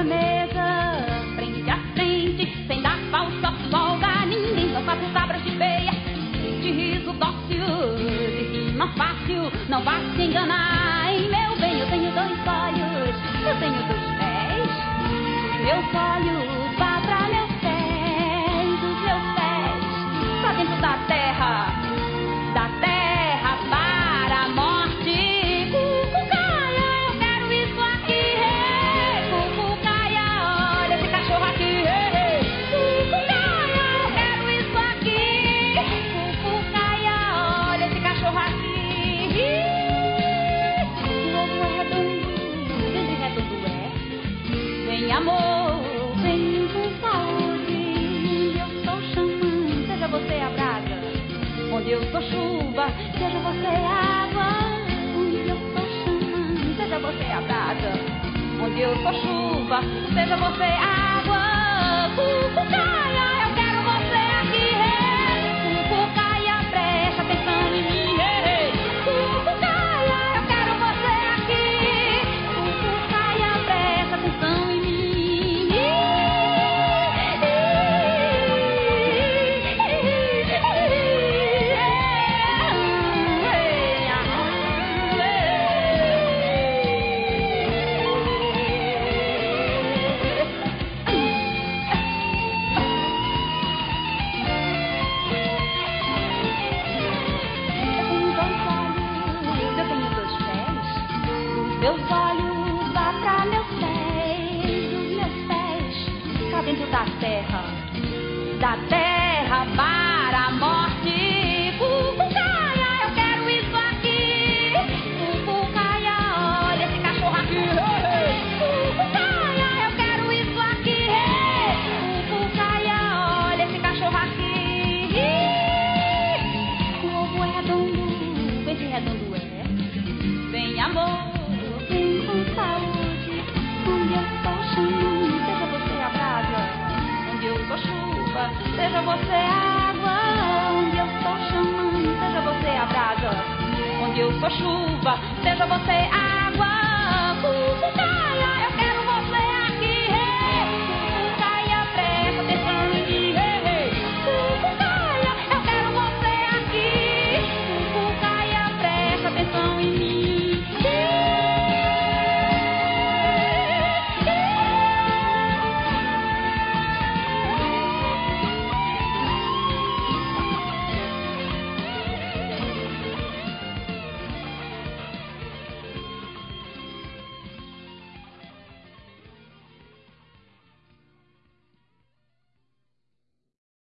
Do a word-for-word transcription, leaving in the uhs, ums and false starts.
nossa mesa, frente a frente, sem dar falsa folga a ninguém. São quatro cabras de feia, de riso dócil, de rima fácil, não vá se enganar. Em meu bem, eu tenho dois olhos, eu tenho dois pés. Os meus olhos vá pra meus pés, os meus pés pra dentro da terra, da terra para a morte. Cucucaia, eu quero isso aqui. Hey, cucucaia, olha esse cachorro aqui. Hey, cucucaia, eu quero isso aqui. Cucucaia, olha esse cachorro aqui. O ovo é redondo, dentro redondo é. Vem amor, vem com saúde. Eu sou xamã, seja você a brasa. Onde eu sou chuva, seja você água. Onde eu sou xamã, seja você a brasa. Onde eu sou chuva, seja você água. Cucucaia, eu quero você aqui. Hey, cucucaia, presta atenção em mim. Hey, cucucaia, eu quero você aqui. Cucucaia, presta atenção em mim. Meus olhos vá pra meus pés, os meus pés pra dentro da terra, da terra vai.